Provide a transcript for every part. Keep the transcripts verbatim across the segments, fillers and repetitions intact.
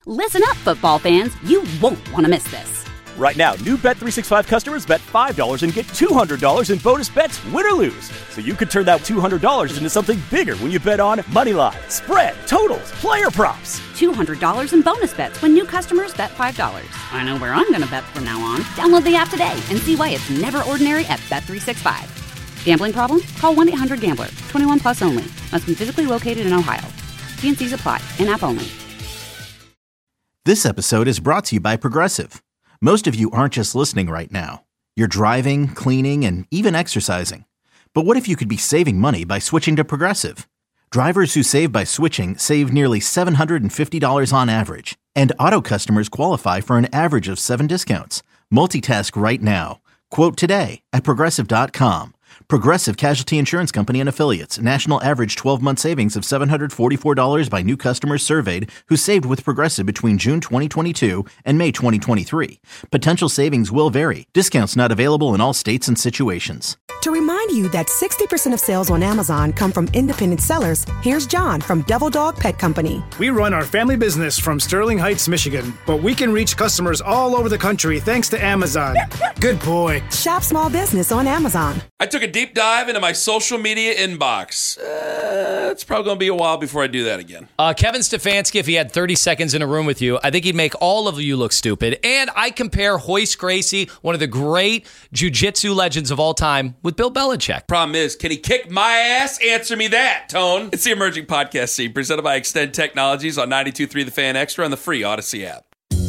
Listen up, football fans. You won't want to miss this. Right now, new Bet three sixty-five customers bet five dollars and get two hundred dollars in bonus bets, win or lose. So you could turn that two hundred dollars into something bigger when you bet on money line, spread, totals, player props. two hundred dollars in bonus bets when new customers bet five dollars. I know where I'm going to bet from now on. Download the app today and see why it's never ordinary at Bet three sixty-five. Gambling problem? Call one eight hundred gambler. twenty-one plus only. Must be physically located in Ohio. T and C's apply. In-app only. This episode is brought to you by Progressive. Most of you aren't just listening right now. You're driving, cleaning, and even exercising. But what if you could be saving money by switching to Progressive? Drivers who save by switching save nearly seven hundred fifty dollars on average. And auto customers qualify for an average of seven discounts. Multitask right now. Quote today at Progressive dot com. Progressive Casualty Insurance Company and Affiliates. National average twelve-month savings of seven hundred forty-four dollars by new customers surveyed who saved with Progressive between June twenty twenty-two and May twenty twenty-three. Potential savings will vary. Discounts not available in all states and situations. To remind you that sixty percent of sales on Amazon come from independent sellers, here's John from Devil Dog Pet Company. We run our family business from Sterling Heights, Michigan, but we can reach customers all over the country thanks to Amazon. Good boy. Shop small business on Amazon. I took a deep dive into my social media inbox. Uh, it's probably going to be a while before I do that again. Uh, Kevin Stefanski, if he had thirty seconds in a room with you, I think he'd make all of you look stupid. And I compare Hoist Gracie, one of the great jiu-jitsu legends of all time, with Bill Belichick. Problem is, can he kick my ass? Answer me that, Tone. It's the Emerging Podcast Scene, presented by Extend Technologies on ninety-two point three The Fan Extra on the free Odyssey app.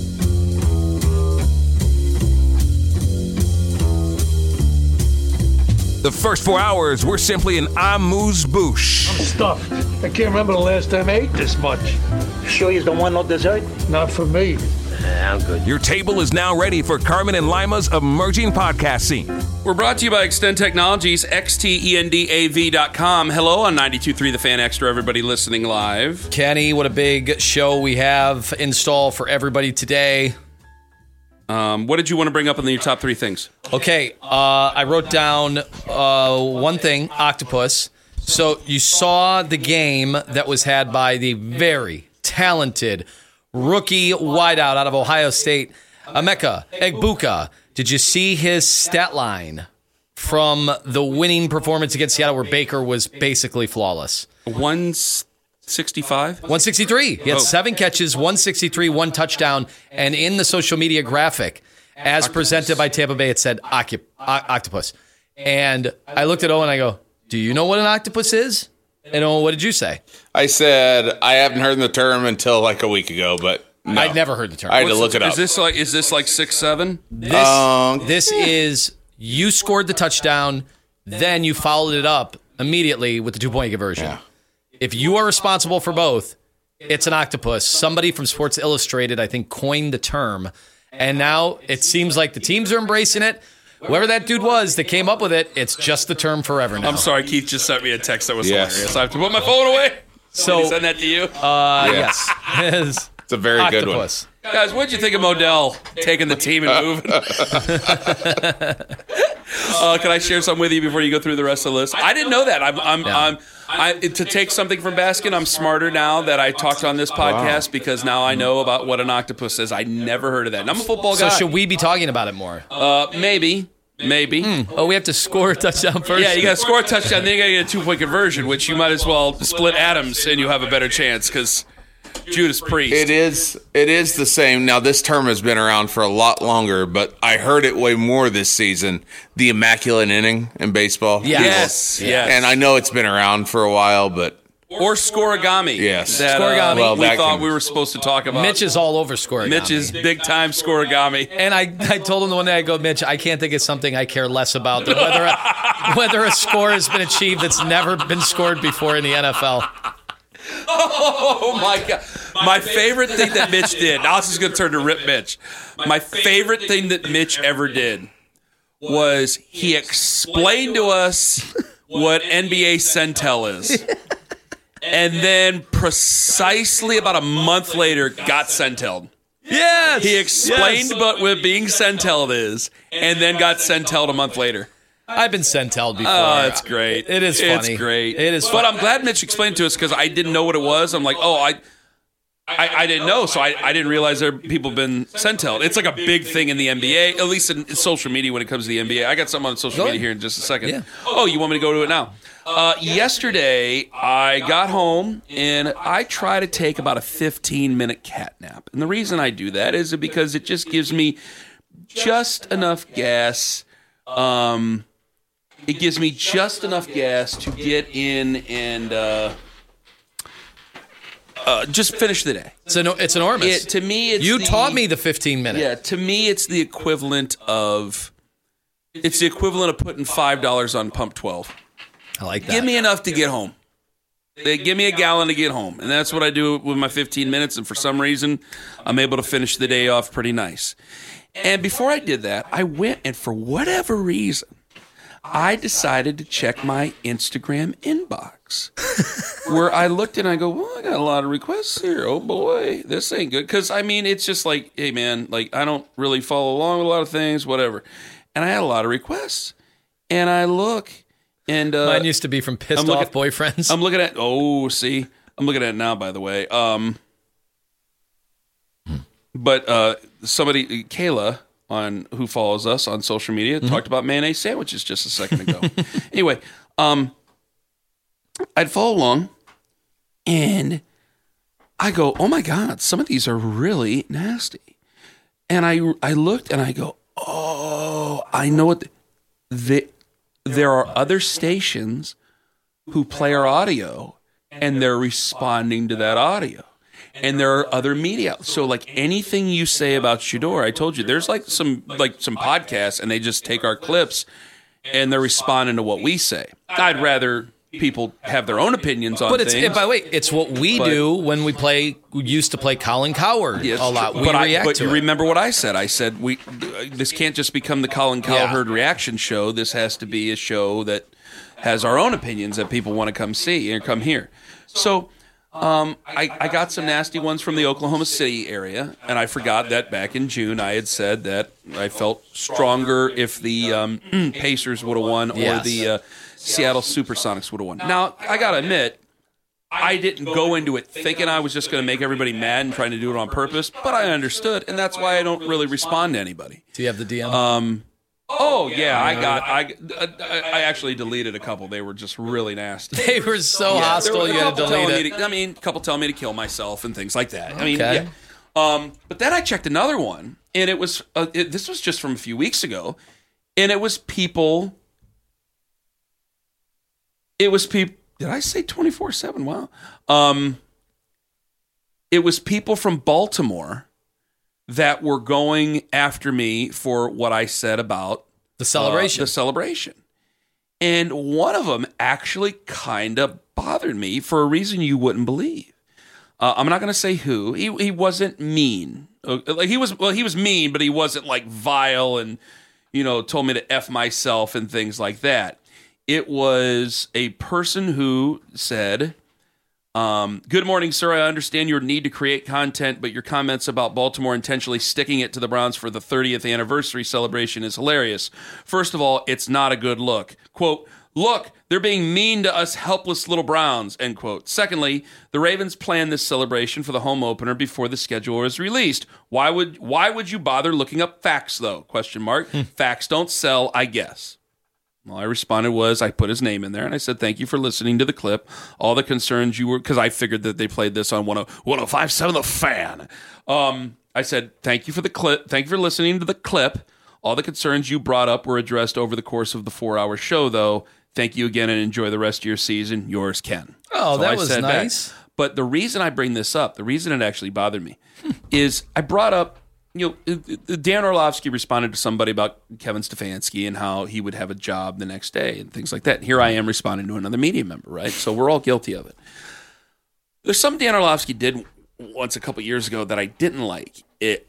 The first four hours were simply an amuse-bouche. I'm stuffed. I can't remember the last time I ate this much. Sure you don't want no dessert? Not for me. Nah, I'm good. Your table is now ready for Carmen and Lima's Emerging Podcast Scene. We're brought to you by Extend Technologies, X T E N D A V dot com. Hello on ninety-two point three The Fan Extra, everybody listening live. Kenny, what a big show we have in store for everybody today. Um, what did you want to bring up in your top three things? Okay, uh, I wrote down uh, one thing, octopus. So you saw the game that was had by the very talented rookie wideout out of Ohio State, Emeka Egbuka. Did you see his stat line from the winning performance against Seattle where Baker was basically flawless? one sixty-five? one sixty-three. He had oh. seven catches, one sixty-three, one touchdown, and in the social media graphic, as octopus. presented by Tampa Bay, it said ocu- o- octopus. And I looked at Owen and I go, do you know what an octopus is? And Owen, what did you say? I said I haven't heard the term until like a week ago, but no. I'd never heard the term. I had to What's look the, it up. Is this like is this like six seven? This, um, this is you scored the touchdown, then you followed it up immediately with the two-point conversion. Yeah. If you are responsible for both, it's an octopus. Somebody from Sports Illustrated, I think, coined the term. And now it seems like the teams are embracing it. Whoever that dude was that came up with it, it's just the term forever now. I'm sorry, Keith just sent me a text that was yes. hilarious. I have to put my phone away. So, Did he send that to you? Uh, yes. yes. It's a very octopus. good one. Guys, what'd you think of Modell taking the team and moving? uh, can I share something with you before you go through the rest of the list? I didn't know that. I'm, I'm, yeah. I'm, I, to take something from Baskin, I'm smarter now that I talked on this podcast wow. because now I know about what an octopus is. I never heard of that. And I'm a football so guy. So should we be talking about it more? Uh, maybe. Maybe. Mm. Oh, we have to score a touchdown first? Yeah, you got to score a touchdown, then you got to get a two-point conversion, which you might as well split atoms and you have a better chance because Judas Priest. It is, it is the same. Now, this term has been around for a lot longer, but I heard it way more this season, the immaculate inning in baseball. Yes, yes. And I know it's been around for a while, but... Or scorigami. Yes. That, scorigami. Uh, well, we thought can... we were supposed to talk about. Mitch is all over scorigami. Mitch is big-time scorigami. And I, I told him the one day, I go, Mitch, I can't think of something I care less about than whether a, whether a score has been achieved that's never been scored before in the N F L. Oh, my God. My favorite thing that Mitch did, now this is going to turn to Rip Mitch. My favorite thing that Mitch ever did was he explained to us what N B A Centel is. And then precisely about a month later, got Centelled. Yes! He explained yes. what, what being Centelled is, and then got Centelled a month later. I've been Centelled before. Oh, it's great. It is funny. It's great. It is But funny. I'm glad Mitch explained to us because I didn't know what it was. I'm like, oh, I I, I didn't know, so I, I didn't realize there people have been sent-held. It's like a big thing in the N B A, at least in, in social media when it comes to the N B A. I got something on social media here in just a second. Yeah. Oh, you want me to go to it now? Uh, yesterday, I got home, and I try to take about a fifteen-minute cat nap. And the reason I do that is because it just gives me just enough gas. Um, it gives me just enough gas to get in and... Uh, Uh, just finish the day. It's, an, it's enormous. It, to me, it's you the, taught me the fifteen minute. Yeah, to me, it's the equivalent of it's the equivalent of putting five dollars on pump twelve. I like that. Give me enough to get home. They give me a gallon to get home, and that's what I do with my fifteen minutes. And for some reason, I'm able to finish the day off pretty nice. And before I did that, I went and for whatever reason, I decided to check my Instagram inbox, where I looked and I go, well, I got a lot of requests here. Oh, boy, this ain't good. Because, I mean, it's just like, hey, man, like, I don't really follow along with a lot of things, whatever. And I had a lot of requests. And I look, and... Uh, Mine used to be from pissed looking, off boyfriends. I'm looking at... Oh, see? I'm looking at it now, by the way. Um, but uh, somebody, Kayla... on who follows us on social media, mm-hmm. talked about mayonnaise sandwiches just a second ago. Anyway, um, I'd follow along, and I go, oh my God, some of these are really nasty. And I I looked, and I go, oh, I know what... The, the, there are other stations who play our audio, and they're responding to that audio. And there are other media. So, like, anything you say about Shador, I told you, there's, like, some like some podcasts, and they just take our clips, and they're responding to what we say. I'd rather people have their own opinions on but it's, things. But, by the way, it's what we but, do when we play, we used to play Colin Cowherd yes, a lot. We but react I, but to you it. remember what I said. I said, we this can't just become the Colin Cowherd yeah. reaction show. This has to be a show that has our own opinions that people want to come see and come hear. So... Um, I, I got some nasty ones from the Oklahoma City area, and I forgot that back in June I had said that I felt stronger if the um, Pacers would have won or yes. the uh, Seattle Supersonics would have won. Now, I got to admit, I didn't go into it thinking I was just going to make everybody mad and trying to do it on purpose, but I understood, and that's why I don't really respond to anybody. Do you have the D M? Um, Oh yeah, I got. I I actually deleted a couple. They were just really nasty. They were so yeah, hostile. You had to delete it. To, I mean, a couple telling me to kill myself and things like that. I mean, okay. yeah. Um, but then I checked another one, and it was uh, it, this was just from a few weeks ago, and it was people. It was people. Did I say twenty-four seven? Wow. Um, it was people from Baltimore that were going after me for what I said about the celebration. Uh, the celebration. And one of them actually kind of bothered me for a reason you wouldn't believe. Uh, I'm not going to say who. He he wasn't mean. Uh, like he was well, he was mean, but he wasn't like vile and, you know, told me to F myself and things like that. It was a person who said, Um, good morning, sir. I understand your need to create content, but your comments about Baltimore intentionally sticking it to the Browns for the thirtieth anniversary celebration is hilarious. First of all, it's not a good look. Quote, look, they're being mean to us helpless little Browns, end quote. Secondly, the Ravens planned this celebration for the home opener before the schedule was released. Why would why would you bother looking up facts, though? Question mark. Facts don't sell, I guess. Well, I responded was, I put his name in there, and I said, thank you for listening to the clip. All the concerns you were, because I figured that they played this on one oh five point seven The Fan. Um, I said, thank you for the clip. Thank you for listening to the clip. All the concerns you brought up were addressed over the course of the four-hour show, though. Thank you again, and enjoy the rest of your season. Yours, Ken. Oh, so that I was said nice. Back. But the reason I bring this up, the reason it actually bothered me, is I brought up, you know, Dan Orlovsky responded to somebody about Kevin Stefanski and how he would have a job the next day and things like that. And here I am responding to another media member, right? So we're all guilty of it. There's something Dan Orlovsky did once a couple years ago that I didn't like. It.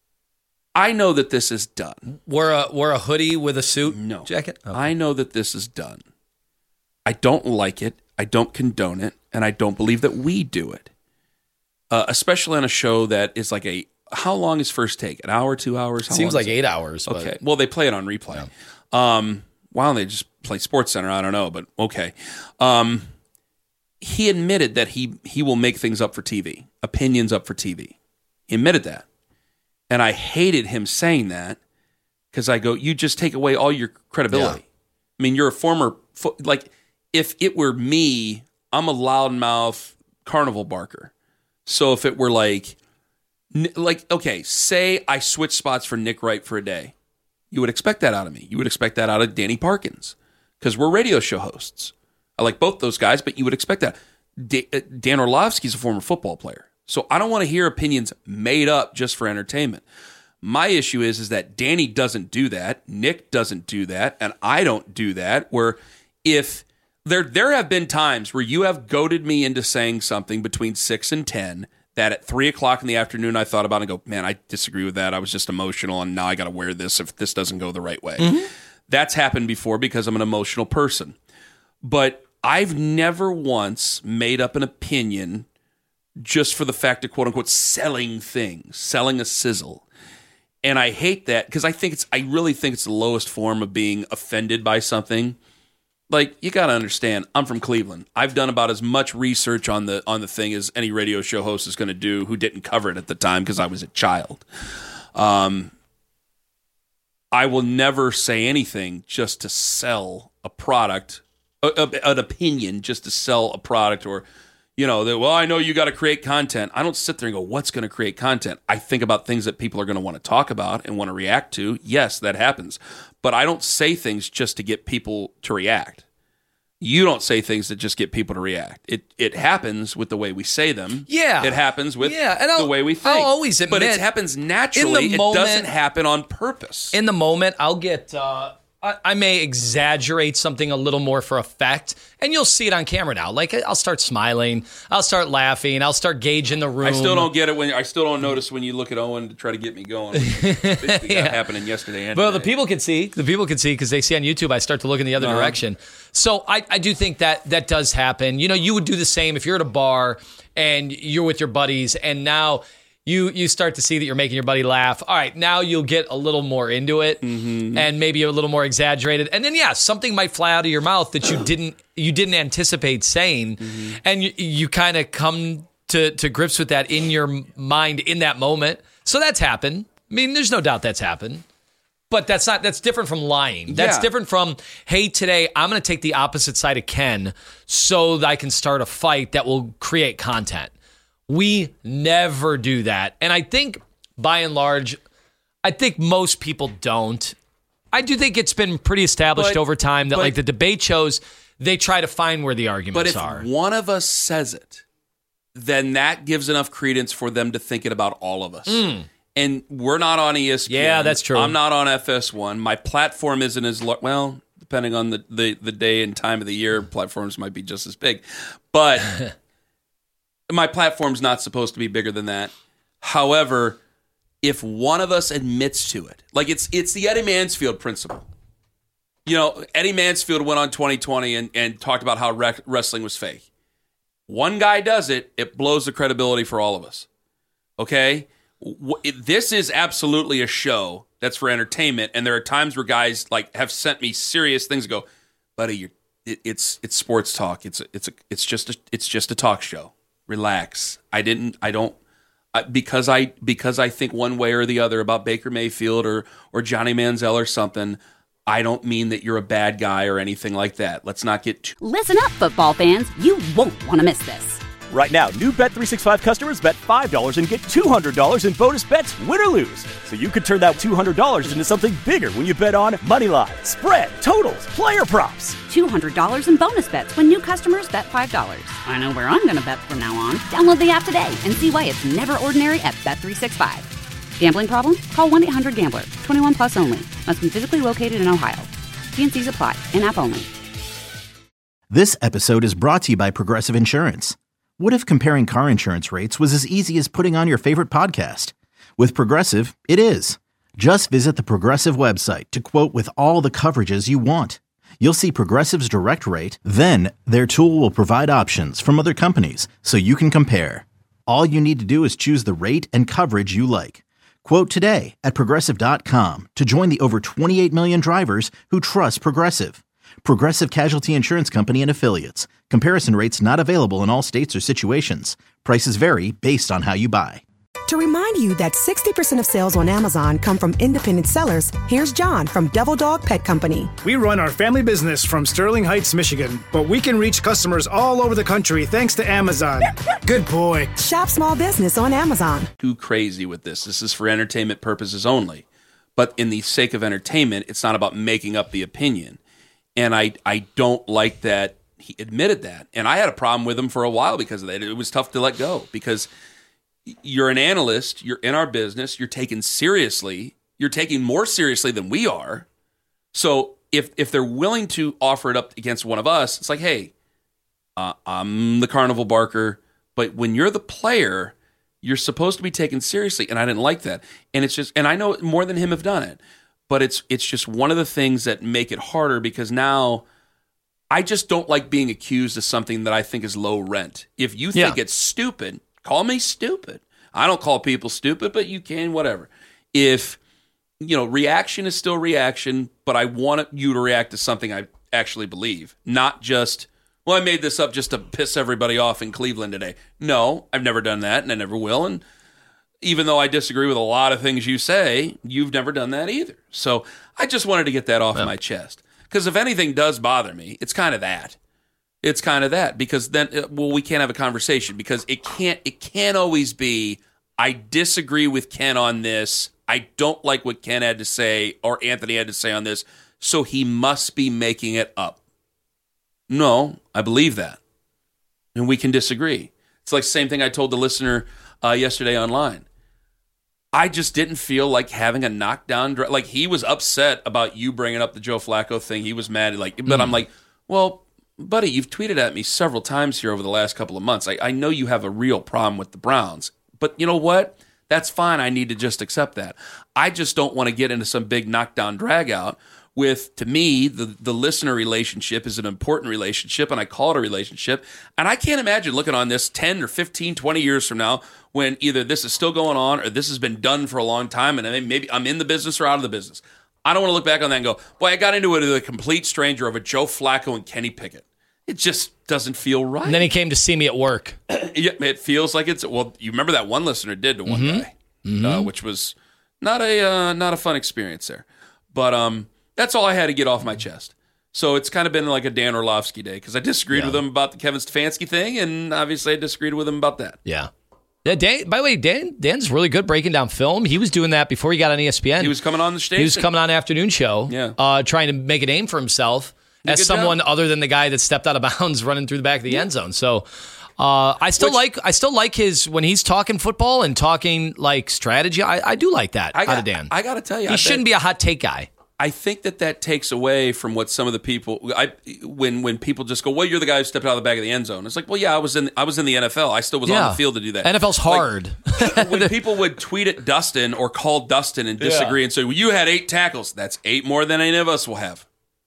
I know that this is done. Wear a wear a hoodie with a suit no. jacket? Okay. I know that this is done. I don't like it. I don't condone it. And I don't believe that we do it. Uh, especially on a show that is like a, how long is First Take? An hour, two hours? How Seems long like eight hours. But... Okay. Well, they play it on replay. Yeah. Um, why don't they just play SportsCenter? I don't know, but okay. Um, he admitted that he he will make things up for T V, opinions up for T V. He admitted that. And I hated him saying that because I go, you just take away all your credibility. Yeah. I mean, you're a former, fo- like, if it were me, I'm a loudmouth carnival barker. So if it were like, like, okay, say I switch spots for Nick Wright for a day. You would expect that out of me. You would expect that out of Danny Parkins because we're radio show hosts. I like both those guys, but you would expect that. D- Dan Orlovsky's a former football player. So I don't want to hear opinions made up just for entertainment. My issue is, is that Danny doesn't do that. Nick doesn't do that. And I don't do that. Where if there, there have been times where you have goaded me into saying something between six and ten that at three o'clock in the afternoon I thought about and go, man, I disagree with that. I was just emotional and now I got to wear this if this doesn't go the right way. Mm-hmm. That's happened before because I'm an emotional person. But I've never once made up an opinion just for the fact of, quote unquote, selling things, selling a sizzle. And I hate that because I think it's, I really think it's the lowest form of being offended by something. Like, you got to understand, I'm from Cleveland. I've done about as much research on the on the thing as any radio show host is going to do who didn't cover it at the time because I was a child. Um, I will never say anything just to sell a product, a, a, an opinion just to sell a product or, you know, that, well, I know you got to create content. I don't sit there and go, what's going to create content? I think about things that people are going to want to talk about and want to react to. Yes, that happens. But I don't say things just to get people to react. You don't say things that just get people to react. It it happens with the way we say them. Yeah. It happens with yeah, and the way we think. I'll always admit, but it happens naturally. In the moment, it doesn't happen on purpose. In the moment, I'll get... Uh, I, I may exaggerate something a little more for effect, and you'll see it on camera now. Like, I'll start smiling, I'll start laughing, I'll start gauging the room. I still don't get it when I still don't notice when you look at Owen to try to get me going. Basically yeah. got happening yesterday. And well, today. the people can see. The people can see because they see on YouTube. I start to look in the other uh-huh. direction. So I, I do think that that does happen. You know, you would do the same if you're at a bar and you're with your buddies, and now you you start to see that you're making your buddy laugh. All right, now you'll get a little more into it, mm-hmm. and maybe a little more exaggerated. And then, yeah, something might fly out of your mouth that you didn't you didn't anticipate saying, mm-hmm. and you, you kind of come to, to grips with that in your mind in that moment. So that's happened. I mean, there's no doubt that's happened. But that's not that's different from lying. That's yeah. different from, hey, today I'm going to take the opposite side of Ken so that I can start a fight that will create content. We never do that. And I think, by and large, I think most people don't. I do think it's been pretty established but, over time that, but, like, the debate shows, they try to find where the arguments but if are. One of us says it, then that gives enough credence for them to think it about all of us. Mm. And we're not on E S P N. Yeah, that's true. I'm not on F S one. My platform isn't as large. Well, depending on the, the, the day and time of the year, platforms might be just as big. But my platform's not supposed to be bigger than that. However, if one of us admits to it, like it's it's the Eddie Mansfield principle. You know, Eddie Mansfield went on twenty twenty and, and talked about how rec- wrestling was fake. One guy does it, it blows the credibility for all of us. Okay? This is absolutely a show that's for entertainment, and there are times where guys like have sent me serious things and go, buddy, you're, it, it's it's sports talk. It's a, it's a, it's just a, it's just a talk show. Relax. I didn't. I don't I, because I because I think one way or the other about Baker Mayfield or or Johnny Manziel or something. I don't mean that you're a bad guy or anything like that. Let's not get too... Listen up, football fans. You won't want to miss this. Right now, new Bet three sixty-five customers bet five dollars and get two hundred dollars in bonus bets, win or lose. So you could turn that two hundred dollars into something bigger when you bet on moneyline, spread, totals, player props. two hundred dollars in bonus bets when new customers bet five dollars. I know where I'm going to bet from now on. Download the app today and see why it's never ordinary at Bet three sixty-five. Gambling problem? Call one eight hundred gambler. twenty-one plus only. Must be physically located in Ohio. T and C's apply. In-app only. This episode is brought to you by Progressive Insurance. What if comparing car insurance rates was as easy as putting on your favorite podcast? With Progressive, it is. Just visit the Progressive website to quote with all the coverages you want. You'll see Progressive's direct rate, then their tool will provide options from other companies so you can compare. All you need to do is choose the rate and coverage you like. Quote today at Progressive dot com to join the over twenty-eight million drivers who trust Progressive. Progressive Casualty Insurance Company and Affiliates. Comparison rates not available in all states or situations. Prices vary based on how you buy. To remind you that sixty percent of sales on Amazon come from independent sellers, here's John from Devil Dog Pet Company. We run our family business from Sterling Heights, Michigan, but we can reach customers all over the country thanks to Amazon. Good boy. Shop small business on Amazon. Too crazy with this. This is for entertainment purposes only. But in the sake of entertainment, it's not about making up the opinion. And I, I don't like that he admitted that. And I had a problem with him for a while because of that. It was tough to let go because you're an analyst, you're in our business, you're taken seriously, you're taken more seriously than we are. So if if they're willing to offer it up against one of us, it's like, hey, uh, I'm the carnival barker, but when you're the player, you're supposed to be taken seriously, and I didn't like that. And it's just, and I know more than him have done it, but it's it's just one of the things that make it harder because now I just don't like being accused of something that I think is low rent. If you think Yeah. it's stupid, call me stupid. I don't call people stupid, but you can, whatever. If, you know, reaction is still reaction, but I want you to react to something I actually believe, not just, well, I made this up just to piss everybody off in Cleveland today. No, I've never done that, and I never will. And even though I disagree with a lot of things you say, you've never done that either. So I just wanted to get that off Yeah. my chest. Because if anything does bother me, it's kind of that. It's kind of that because then, well, we can't have a conversation because it can't. It can't always be. I disagree with Ken on this. I don't like what Ken had to say or Anthony had to say on this. So he must be making it up. No, I believe that, and we can disagree. It's like the same thing I told the listener uh, yesterday online. I just didn't feel like having a knockdown. Like he was upset about you bringing up the Joe Flacco thing. He was mad. Like, but mm. I'm like, well. Buddy, you've tweeted at me several times here over the last couple of months. I, I know you have a real problem with the Browns, but you know what? That's fine. I need to just accept that. I just don't want to get into some big knockdown drag out with, to me, the, the listener relationship is an important relationship, and I call it a relationship. And I can't imagine looking on this ten or fifteen, twenty years from now when either this is still going on or this has been done for a long time, and maybe I'm in the business or out of the business. I don't want to look back on that and go, boy, I got into it with a complete stranger over Joe Flacco and Kenny Pickett. It just doesn't feel right. And then he came to see me at work. Yeah, it feels like it's, well, you remember that one listener did to one Mm-hmm. guy, Mm-hmm. uh, which was not a uh, not a fun experience there. But um, that's all I had to get off my chest. So it's kind of been like a Dan Orlovsky day because I disagreed Yeah. with him about the Kevin Stefanski thing, and obviously I disagreed with him about that. Yeah. Yeah, Dan, by the way, Dan Dan's really good breaking down film. He was doing that before he got on E S P N. He was coming on the station. He was coming on afternoon show, Yeah. uh, trying to make a name for himself Did a as good someone job. other than the guy that stepped out of bounds running through the back of the end zone. So uh, I still Which- like I still like his when he's talking football and talking like strategy. I, I do like that I out got, of Dan. I got to tell you, he I shouldn't bet- be a hot take guy. I think that that takes away from what some of the people I when when people just go, well, you're the guy who stepped out of the back of the end zone. It's like, well, yeah, I was in I was in the N F L. I still was on Yeah. the field to do that. N F L's hard. Like, when people would tweet at Dustin or call Dustin and disagree Yeah. and say, well, you had eight tackles. That's eight more than any of us will have.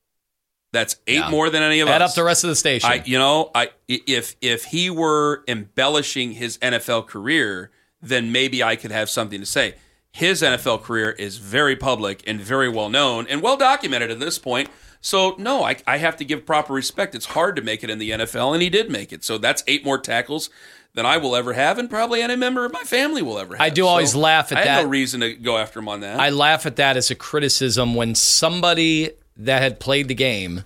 That's eight Yeah. more than any of Add us. up the rest of the station. I, you know, I if if he were embellishing his N F L career, then maybe I could have something to say. His N F L career is very public and very well known and well documented at this point. So, no, I, I have to give proper respect. It's hard to make it in the N F L, and he did make it. So that's eight more tackles than I will ever have, and probably any member of my family will ever have. I do always So laugh at I had that. no reason to go after him on that. I laugh at that as a criticism when somebody that had played the game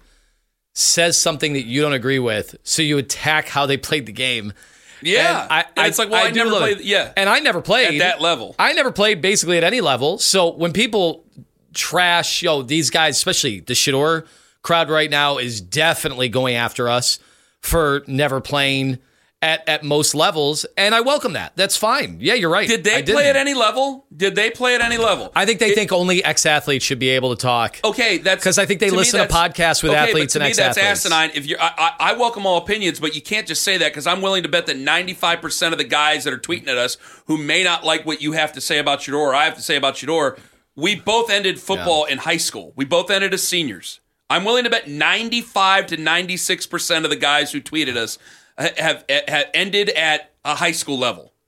says something that you don't agree with, so you attack how they played the game. yeah. And I, And I, it's like, well, I, do never love played. it. Yeah. And I never played. At that level. I never played basically at any level. So when people trash, yo, these guys, especially the Shador crowd right now is definitely going after us for never playing at, at most levels. And I welcome that. That's fine. Yeah, you're right. Did they I play didn't. at any level? Did they play at any level? I think they It- think only ex-athletes should be able to talk. Okay, that's 'Cause I think they to me, listen to that's- podcasts with okay, athletes but to and me, that's ex-athletes. asinine. If you, I, I, I welcome all opinions, but you can't just say that because I'm willing to bet that ninety-five percent of the guys that are tweeting at us who may not like what you have to say about Shador or I have to say about Shador, we both ended football in high school. We both ended as seniors. I'm willing to bet ninety-five to ninety-six percent of the guys who tweeted us have, have ended at a high school level.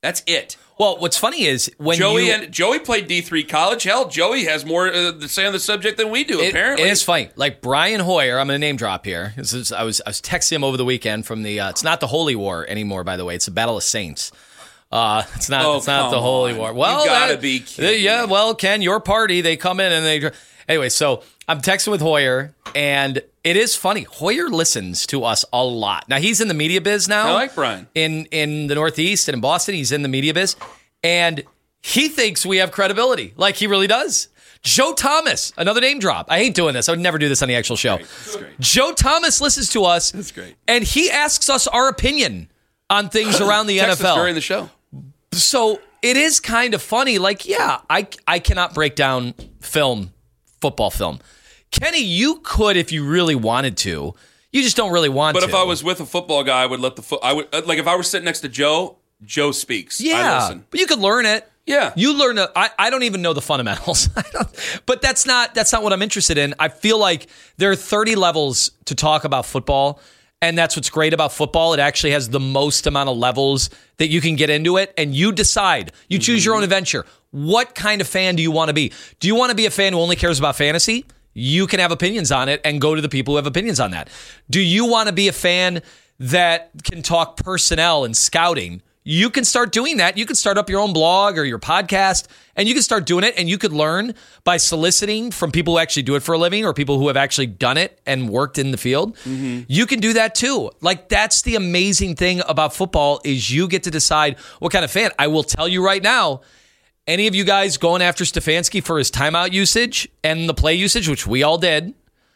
That's it. Well, what's funny is when Joey you, and Joey played D three college. Hell, Joey has more uh, to say on the subject than we do. It, apparently, it is funny. Like Brian Hoyer, I'm going to name drop here. This is, I was I was texting him over the weekend from the. Uh, it's not the Holy War anymore, by the way. It's the Battle of Saints. Uh, it's not. Oh, it's not the Holy on. War. Well, you gotta that, be kidding. Yeah. Well, Ken, your party. They come in and they. Anyway, so I'm texting with Hoyer, and it is funny. Hoyer listens to us a lot. Now he's in the media biz now. I like Brian in in the Northeast and in Boston. He's in the media biz. And he thinks we have credibility, like he really does. Joe Thomas, another name drop. I hate doing this. I would never do this on the actual show. That's great. Joe Thomas listens to us. That's great. And he asks us our opinion on things around the N F L. Text us during the show. So it is kind of funny. Like, yeah, I, I cannot break down film, football film. Kenny, you could if you really wanted to. You just don't really want but to. But if I was with a football guy, I would let the foot. I would like if I were sitting next to Joe. Joe speaks. Yeah, I listen. But you could learn it. Yeah, you learn. A, I, I don't even know the fundamentals. I don't, but that's not that's not what I'm interested in. I feel like there are thirty levels to talk about football, and that's what's great about football. It actually has the most amount of levels that you can get into it, and you decide. You choose your own adventure. What kind of fan do you want to be? Do you want to be a fan who only cares about fantasy? You can have opinions on it and go to the people who have opinions on that. Do you want to be a fan that can talk personnel and scouting? You can start doing that. You can start up your own blog or your podcast, and you can start doing it, and you could learn by soliciting from people who actually do it for a living or people who have actually done it and worked in the field. Mm-hmm. You can do that too. Like, that's the amazing thing about football is you get to decide what kind of fan. I will tell you right now, any of you guys going after Stefanski for his timeout usage and the play usage, which we all did,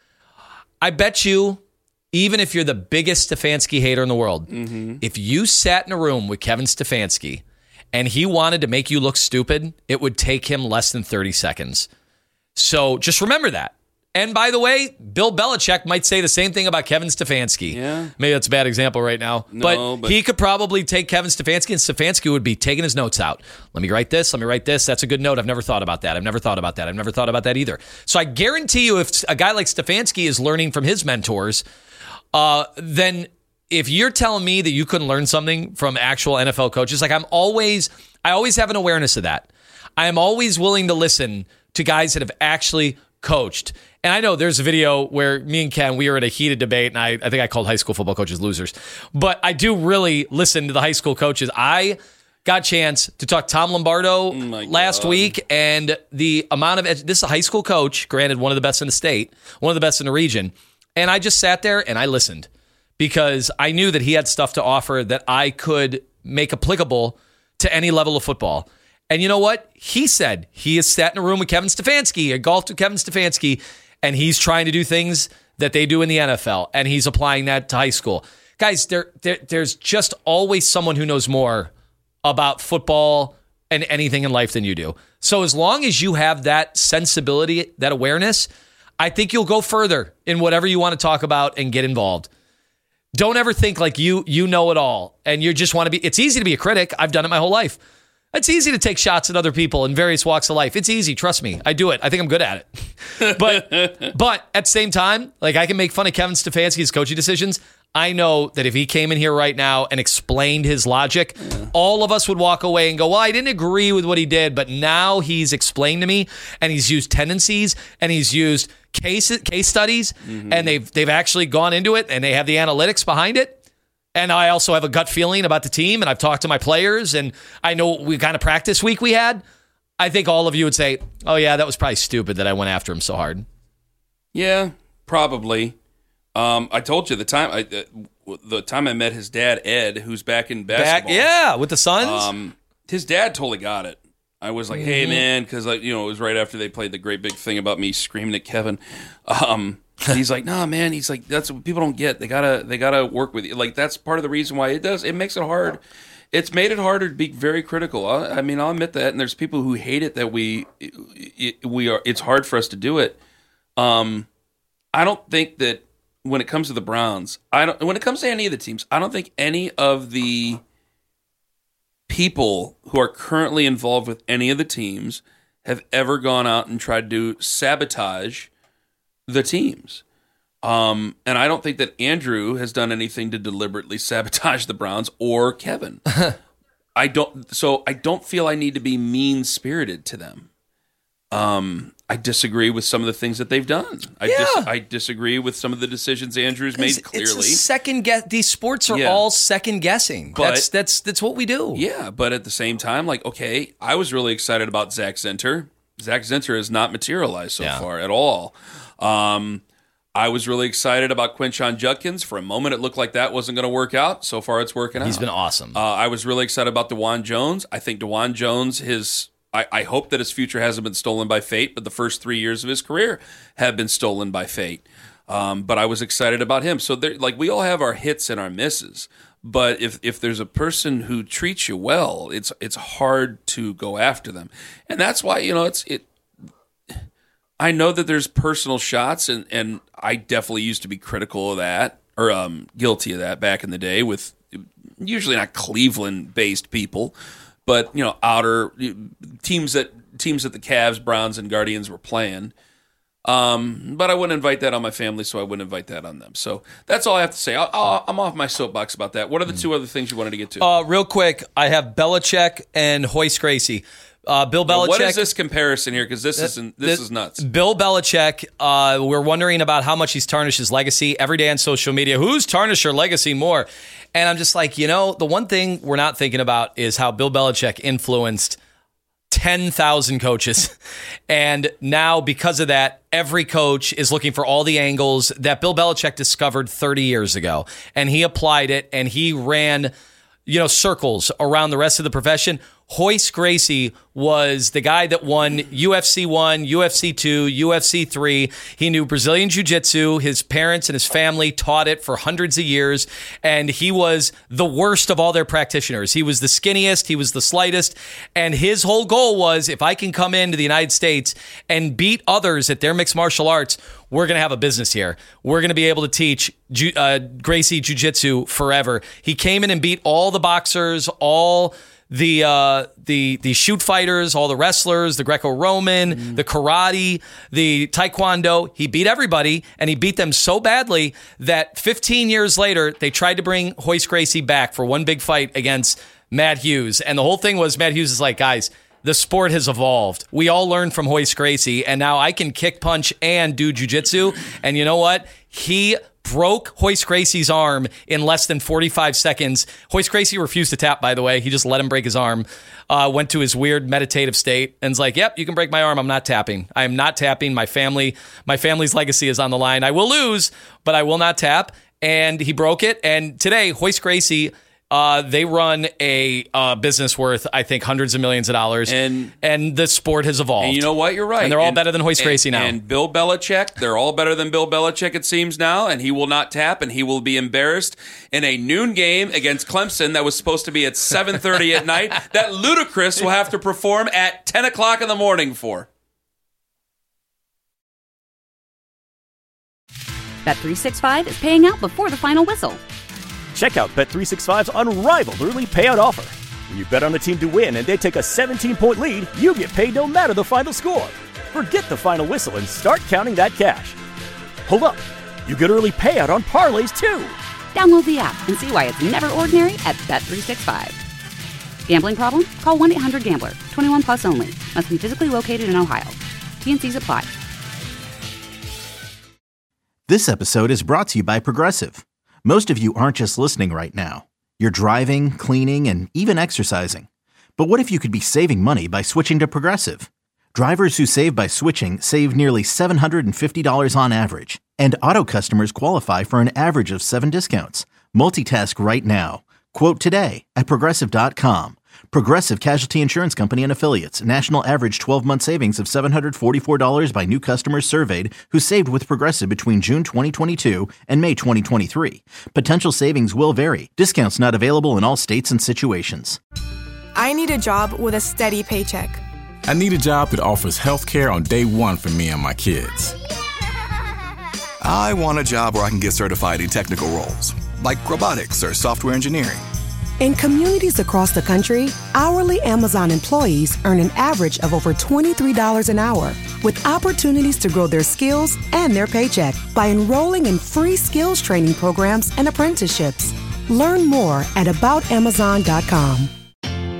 I bet you, even if you're the biggest Stefanski hater in the world, mm-hmm. if you sat in a room with Kevin Stefanski and he wanted to make you look stupid, it would take him less than thirty seconds. So just remember that. And by the way, Bill Belichick might say the same thing about Kevin Stefanski. Yeah. Maybe that's a bad example right now. No, but, but he could probably take Kevin Stefanski, and Stefanski would be taking his notes out. Let me write this. Let me write this. That's a good note. I've never thought about that. I've never thought about that. I've never thought about that either. So I guarantee you if a guy like Stefanski is learning from his mentors, uh, then if you're telling me that you couldn't learn something from actual N F L coaches, like I'm always, I always have an awareness of that. I am always willing to listen to guys that have actually coached. And I know there's a video where me and Ken, we were at a heated debate, and I, I think I called high school football coaches losers. But I do really listen to the high school coaches. I got a chance to talk to Tom Lombardo oh last God. week, and the amount of, this is a high school coach, granted one of the best in the state, one of the best in the region. And I just sat there and I listened because I knew that he had stuff to offer that I could make applicable to any level of football. And you know what? He said he has sat in a room with Kevin Stefanski, or golfed with Kevin Stefanski, and he's trying to do things that they do in the N F L, and he's applying that to high school. Guys, there, there there's just always someone who knows more about football and anything in life than you do. So as long as you have that sensibility, that awareness, I think you'll go further in whatever you want to talk about and get involved. Don't ever think like you you know it all, and you just want to be, it's easy to be a critic. I've done it my whole life. It's easy to take shots at other people in various walks of life. It's easy. Trust me. I do it. I think I'm good at it. But but at the same time, like I can make fun of Kevin Stefanski's coaching decisions. I know that if he came in here right now and explained his logic, yeah. all of us would walk away and go, well, I didn't agree with what he did, but now he's explained to me, and he's used tendencies, and he's used case case studies, mm-hmm. and they've they've actually gone into it, and they have the analytics behind it. And I also have a gut feeling about the team, and I've talked to my players, and I know what we kind of practice week we had. I think all of you would say, oh, yeah, that was probably stupid that I went after him so hard. Yeah, probably. Um, I told you the time I uh, the time I met his dad, Ed, who's back in basketball. Back, yeah, with the Suns. Um, his dad totally got it. I was like, mm-hmm. hey, man, because like you know it was right after they played the great big thing about me screaming at Kevin. Um He's like, nah, man. He's like, that's what people don't get. They gotta, they gotta work with you. Like that's part of the reason why it does. It makes it hard. It's made it harder to be very critical. I, I mean, I'll admit that. And there's people who hate it that we, it, we are. It's hard for us to do it. Um, I don't think that when it comes to the Browns, I don't. When it comes to any of the teams, I don't think any of the people who are currently involved with any of the teams have ever gone out and tried to sabotage the teams. Um, and I don't think that Andrew has done anything to deliberately sabotage the Browns or Kevin. I don't. So I don't feel I need to be mean spirited to them. Um, I disagree with some of the things that they've done. I, Yeah. dis- I disagree with some of the decisions Andrew's made clearly. It's a second guess. These sports are Yeah. all second guessing. But- that's that's that's what we do. Yeah, but at the same time, like, okay, I was really excited about Zach Zinter. Zach Zinter has not materialized so Yeah. far at all. Um, I was really excited about Quinshon Judkins. For a moment, it looked like that wasn't going to work out. So far, it's working out. He's been awesome. Uh, I was really excited about DeJuan Jones. I think DeJuan Jones, his I, I hope that his future hasn't been stolen by fate, but the first three years of his career have been stolen by fate. Um, but I was excited about him. So, there, like, we all have our hits and our misses. But if if there's a person who treats you well, it's it's hard to go after them, and that's why you know it's it. I know that there's personal shots, and, and I definitely used to be critical of that, or um, guilty of that back in the day with usually not Cleveland-based people, but you know outer teams that teams that the Cavs, Browns, and Guardians were playing. Um, but I wouldn't invite that on my family, so I wouldn't invite that on them. So that's all I have to say. I'll, I'll, I'm off my soapbox about that. What are the two other things you wanted to get to? Uh, real quick, I have Belichick and Hoist Gracie. Uh, Bill Now, Belichick. what is this comparison here? Because this isn't this Th- is nuts. Bill Belichick, uh, we're wondering about how much he's tarnished his legacy every day on social media. Who's tarnished your legacy more? And I'm just like, you know, the one thing we're not thinking about is how Bill Belichick influenced ten thousand coaches. And now, because of that, every coach is looking for all the angles that Bill Belichick discovered thirty years ago. And he applied it, and he ran, you know, circles around the rest of the profession. Hoist Gracie was the guy that won U F C one, U F C two, U F C three. He knew Brazilian Jiu-Jitsu. His parents and his family taught it for hundreds of years, and he was the worst of all their practitioners. He was the skinniest. He was the slightest, and his whole goal was, if I can come into the United States and beat others at their mixed martial arts, we're going to have a business here. We're going to be able to teach Ju- uh, Gracie Jiu-Jitsu forever. He came in and beat all the boxers, all the uh, the the shoot fighters, all the wrestlers, the Greco-Roman, mm. the karate, the taekwondo. He beat everybody, and he beat them so badly that fifteen years later, they tried to bring Hoist Gracie back for one big fight against Matt Hughes. And the whole thing was, Matt Hughes is like, guys, the sport has evolved. We all learned from Hoist Gracie, and now I can kick, punch, and do jiu-jitsu. And you know what? He broke Hoist Gracie's arm in less than forty-five seconds. Hoist Gracie refused to tap, by the way. He just let him break his arm. Uh, went to his weird meditative state and was like, yep, you can break my arm. I'm not tapping. I am not tapping. My family, my family's legacy is on the line. I will lose, but I will not tap. And he broke it. And today, Hoist Gracie, Uh, they run a uh, business worth, I think, hundreds of millions of dollars, and and the sport has evolved. And you know what? You're right. And they're all and, better than Hoist and, Gracie now. And Bill Belichick, they're all better than Bill Belichick, it seems now, and he will not tap, and he will be embarrassed in a noon game against Clemson that was supposed to be at seven thirty at night that Ludacris will have to perform at ten o'clock in the morning for. Bet three sixty-five is paying out before the final whistle. Check out Bet three sixty-five's unrivaled early payout offer. When you bet on a team to win and they take a seventeen-point lead, you get paid no matter the final score. Forget the final whistle and start counting that cash. Hold up. You get early payout on parlays, too. Download the app and see why it's never ordinary at Bet three sixty-five. Gambling problem? Call one eight hundred gambler. twenty-one plus only. Must be physically located in Ohio. T and C's apply. This episode is brought to you by Progressive. Most of you aren't just listening right now. You're driving, cleaning, and even exercising. But what if you could be saving money by switching to Progressive? Drivers who save by switching save nearly seven hundred fifty dollars on average. And auto customers qualify for an average of seven discounts. Multitask right now. Quote today at Progressive dot com. Progressive Casualty Insurance Company and Affiliates. National average twelve-month savings of seven hundred forty-four dollars by new customers surveyed who saved with Progressive between June twenty twenty-two and May twenty twenty-three. Potential savings will vary. Discounts not available in all states and situations. I need a job with a steady paycheck. I need a job that offers health care on day one for me and my kids. I want a job where I can get certified in technical roles, like robotics or software engineering. In communities across the country, hourly Amazon employees earn an average of over twenty-three dollars an hour, with opportunities to grow their skills and their paycheck by enrolling in free skills training programs and apprenticeships. Learn more at about amazon dot com.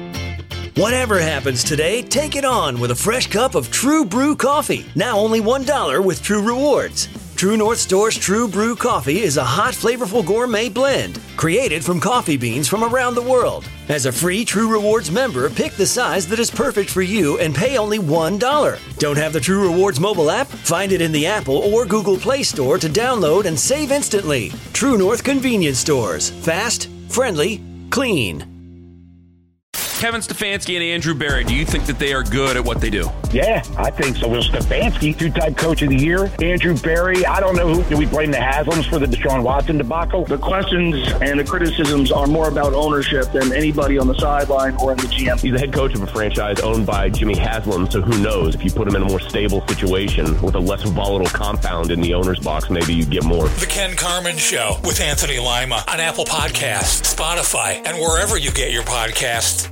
Whatever happens today, take it on with a fresh cup of True Brew coffee. Now only one dollar with True Rewards. True North Store's True Brew coffee is a hot, flavorful gourmet blend created from coffee beans from around the world. As a free True Rewards member, pick the size that is perfect for you and pay only one dollar. Don't have the True Rewards mobile app? Find it in the Apple or Google Play Store to download and save instantly. True North Convenience Stores. Fast, friendly, clean. Kevin Stefanski and Andrew Berry, do you think that they are good at what they do? Yeah, I think so. Will Stefanski, two-time coach of the year. Andrew Berry, I don't know who. Do we blame the Haslams for the Deshaun Watson debacle? The questions and the criticisms are more about ownership than anybody on the sideline or in the G M. He's the head coach of a franchise owned by Jimmy Haslam, so who knows? If you put him in a more stable situation with a less volatile compound in the owner's box, maybe you get more. The Ken Carman Show with Anthony Lima on Apple Podcasts, Spotify, and wherever you get your podcasts.